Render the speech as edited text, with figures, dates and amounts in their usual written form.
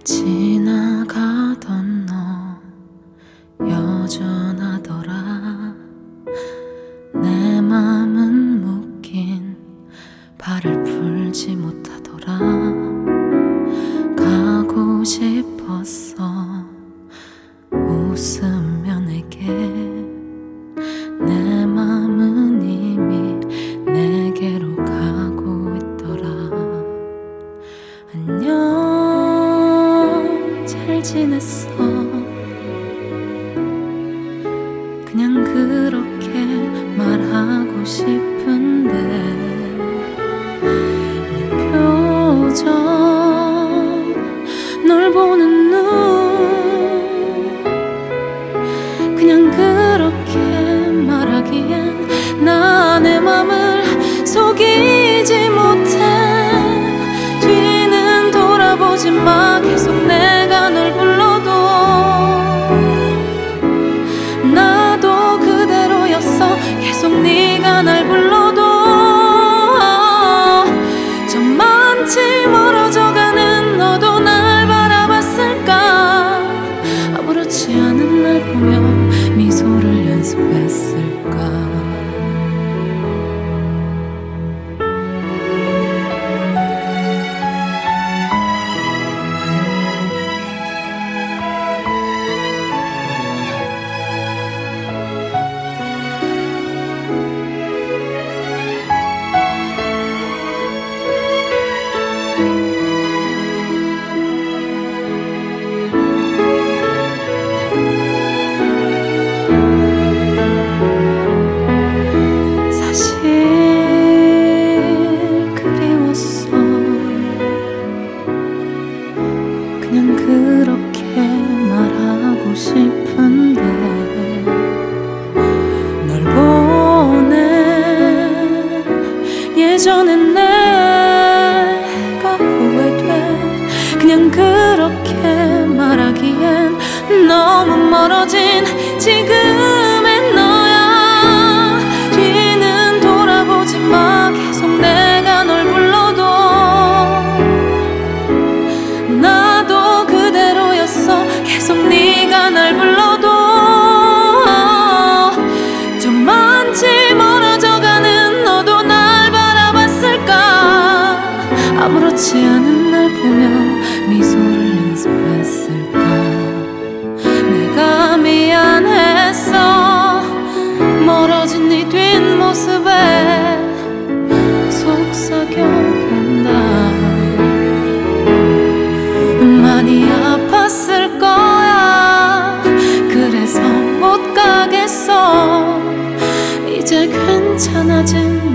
지나가던 너 여전하더라. 내 맘은 묶인 발을 풀지 못하더라. 가고 싶었어 웃으며 내게. 내 맘은 이미 내게로 가고 있더라. 안녕 잘 지냈어. 그냥 그렇게 말하고 싶은데 네 표정 널 보는 눈 그냥 그렇게 말하기엔 나 내 맘을 속이지 못해. 뒤는 돌아보지 마. 계속 내가 널 불러도 나도 그대로였어. 계속 네가 날 불러도 저 많지 멀어져가는 너도 날 바라봤을까. 아무렇지 않은 날 보며 미소를 연습했을까. 그냥 그렇게 말하고 싶은데 널 보내. 예전엔 내가 후회돼. 그냥 그렇게 말하기엔 너무 멀어진 지금의 너야. 뒤는 돌아보지 마. 계속 내가 널 불러도 나도 그대로였어. 계속 네가 날 불러도 저 많지 멀어져가는 너도 날 바라봤을까. 아무렇지 않은 날 보며 미소를 연습했을까. 내가 미안했어. 멀어진 네 뒷모습에 속삭여본다. 많이 아팠을 거야. 그래서 못 가겠어. 이제 괜찮아진